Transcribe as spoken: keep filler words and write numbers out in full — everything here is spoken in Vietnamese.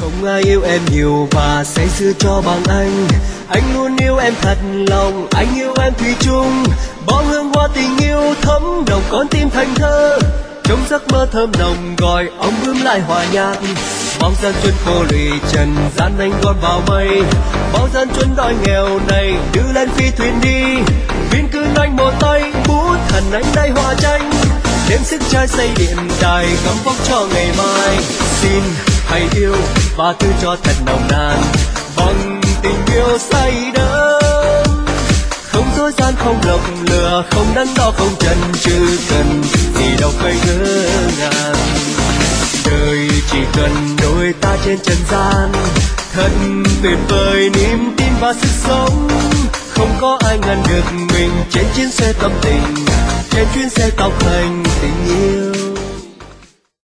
Không ai yêu em nhiều và say sưa cho bằng anh. Anh luôn yêu em thật lòng, anh yêu em thủy chung. Bó hương hoa tình yêu thấm nồng con tim thành thơ. Trong giấc mơ thơm nồng gọi ông bướm lại hòa nhạc. Bao gian truân cô lụy trần gian anh gót vào mây. Bao gian truân đói nghèo này đưa lên phi thuyền đi. Viên cứ anh một tay bút thần anh đây hòa tranh. Đêm sức trai xây điện đài gắm vóc cho ngày mai. Xin hãy yêu và thứ cho thật nồng nàn bằng tình yêu say đắm. Không dối gian không lộng lừa, không đắn đo không chần chừ, cần gì đâu phải ngỡ ngàng. Đời chỉ cần đôi ta trên trần gian, thật tuyệt vời niềm tin và sức sống. Không có ai ngăn được mình trên chuyến xe tâm tình, trên chuyến xe tàu hành tình yêu.